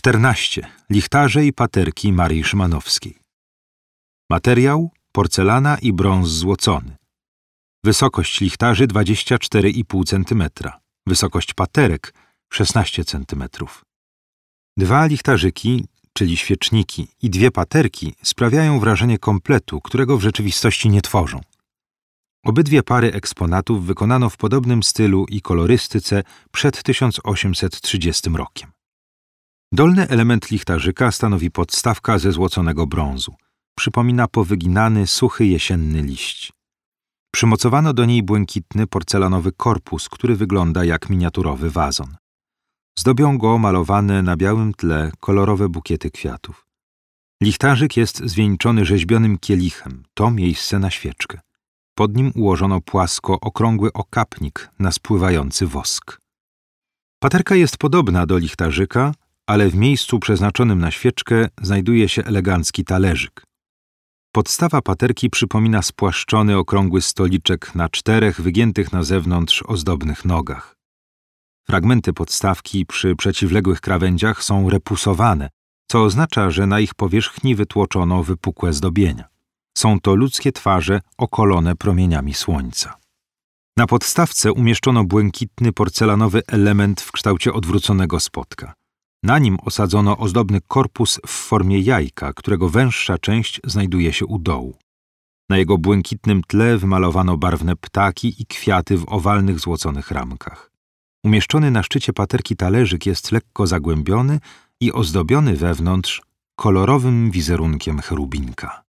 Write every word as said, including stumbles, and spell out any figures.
czternaście. Lichtarze i paterki Marii Szymanowskiej. Materiał: porcelana i brąz złocony. Wysokość lichtarzy dwadzieścia cztery i pół centymetra. Wysokość paterek szesnaście centymetrów. Dwa lichtarzyki, czyli świeczniki, i dwie paterki sprawiają wrażenie kompletu, którego w rzeczywistości nie tworzą. Obydwie pary eksponatów wykonano w podobnym stylu i kolorystyce przed tysiąc osiemset trzydziestym rokiem. Dolny element lichtarzyka stanowi podstawka ze złoconego brązu. Przypomina powyginany, suchy jesienny liść. Przymocowano do niej błękitny porcelanowy korpus, który wygląda jak miniaturowy wazon. Zdobią go malowane na białym tle kolorowe bukiety kwiatów. Lichtarzyk jest zwieńczony rzeźbionym kielichem, to miejsce na świeczkę. Pod nim ułożono płasko okrągły okapnik na spływający wosk. Paterka jest podobna do lichtarzyka, ale w miejscu przeznaczonym na świeczkę znajduje się elegancki talerzyk. Podstawa paterki przypomina spłaszczony okrągły stoliczek na czterech wygiętych na zewnątrz ozdobnych nogach. Fragmenty podstawki przy przeciwległych krawędziach są repusowane, co oznacza, że na ich powierzchni wytłoczono wypukłe zdobienia. Są to ludzkie twarze okolone promieniami słońca. Na podstawce umieszczono błękitny porcelanowy element w kształcie odwróconego spotka. Na nim osadzono ozdobny korpus w formie jajka, którego węższa część znajduje się u dołu. Na jego błękitnym tle wymalowano barwne ptaki i kwiaty w owalnych złoconych ramkach. Umieszczony na szczycie paterki talerzyk jest lekko zagłębiony i ozdobiony wewnątrz kolorowym wizerunkiem cherubinka.